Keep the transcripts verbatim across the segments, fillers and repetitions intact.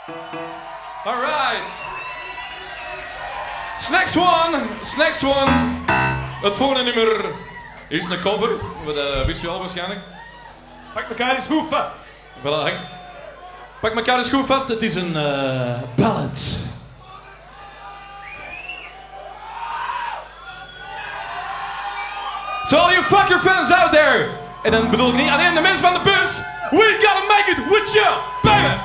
All right. Next one, next one. Het volgende nummer is een cover, dat uh, wist je al waarschijnlijk. Pak elkaar eens goed vast. Voilà, Henk. Pak elkaar eens goed vast, het is een uh, ballad. So all you fucker fans out there, en dan bedoel ik niet alleen de mensen van de bus, we gotta make it with you, baby!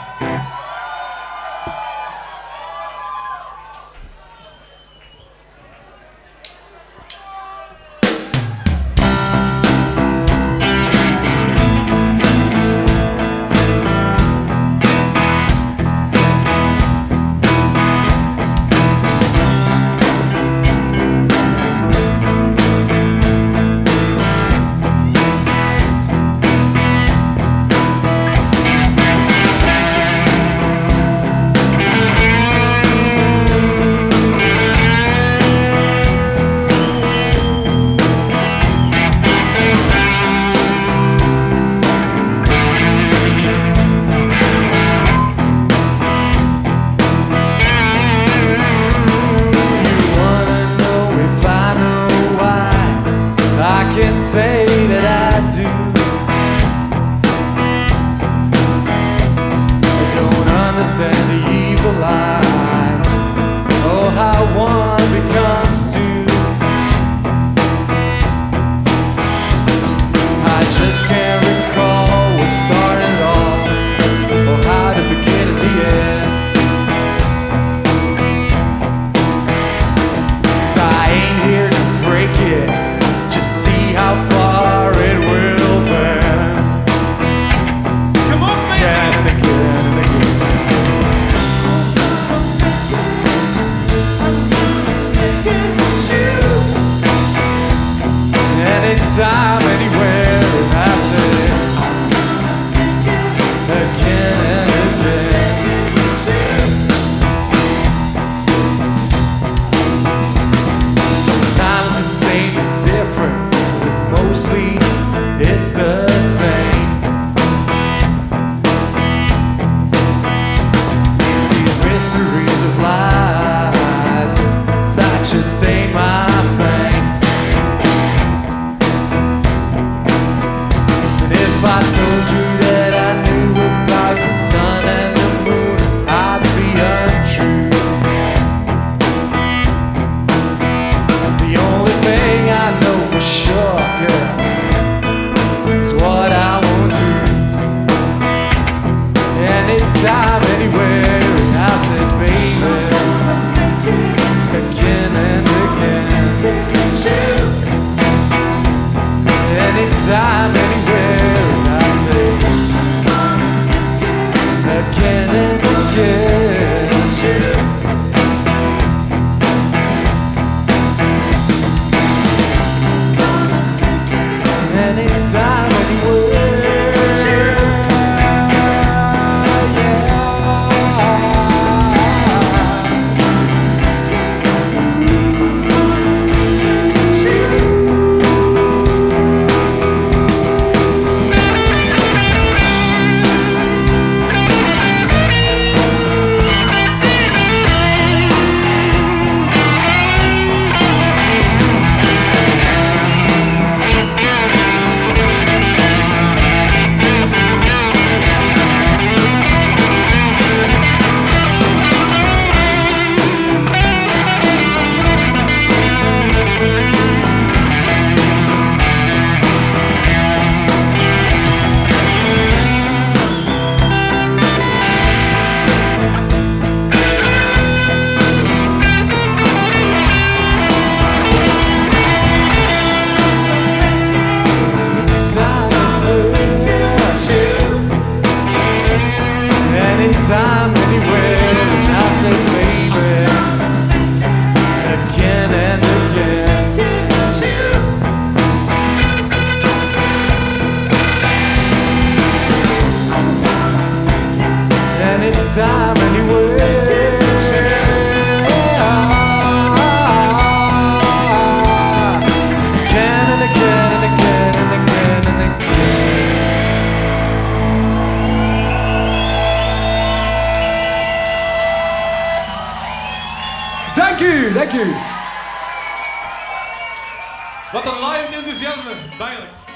u, dank u. Wat een laaiend enthousiasme, duidelijk.